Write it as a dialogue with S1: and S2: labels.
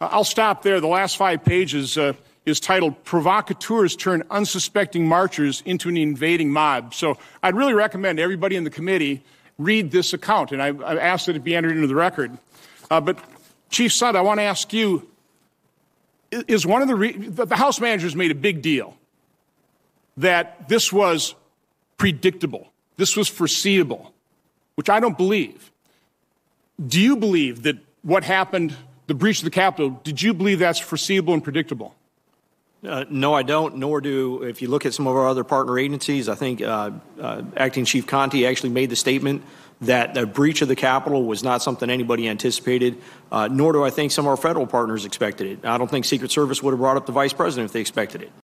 S1: I'll stop there. The last 5 pages is titled "Provocateurs Turn Unsuspecting Marchers into an Invading Mob." So I'd really recommend everybody in the committee read this account, and I asked that it be entered into the record. But Chief Sund, I want to ask you, is one of the House managers made a big deal that this was predictable, this was foreseeable, which I don't believe. Do you believe that what happened, the breach of the Capitol, did you believe that's foreseeable and predictable?
S2: No, I don't, nor do, if you look at some of our other partner agencies, I think Acting Chief Conte actually made the statement that the breach of the Capitol was not something anybody anticipated, nor do I think some of our federal partners expected it. I don't think Secret Service would have brought up the Vice President if they expected it.